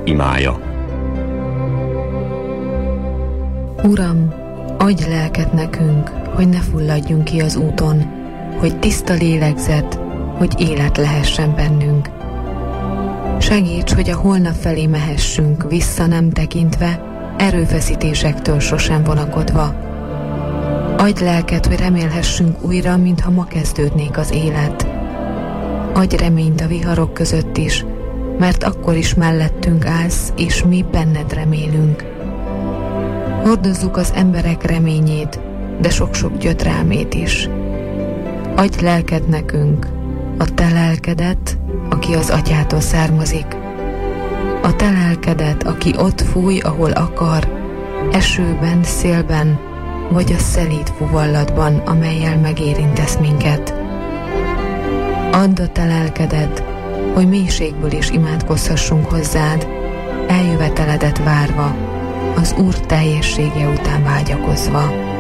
imája. Uram, adj lelket nekünk, hogy ne fulladjunk ki az úton, hogy tiszta lélegzet, hogy élet lehessen bennünk. Segíts, hogy a holnap felé mehessünk, vissza nem tekintve, erőfeszítésektől sosem vonakodva. Adj lelket, hogy remélhessünk újra, mintha ma kezdődnék az élet. Adj reményt a viharok között is, mert akkor is mellettünk állsz, és mi benned remélünk. Hordozzuk az emberek reményét, de sok-sok gyötrelmét is. Adj lelked nekünk, a te lelkedet, aki az atyától származik. A te lelkedet, aki ott fúj, ahol akar, esőben, szélben, vagy a szelíd fuvallatban, amellyel megérintesz minket. Add a te lelkedet, hogy mélységből is imádkozhassunk hozzád, eljöveteledet várva, az Úr teljessége után vágyakozva.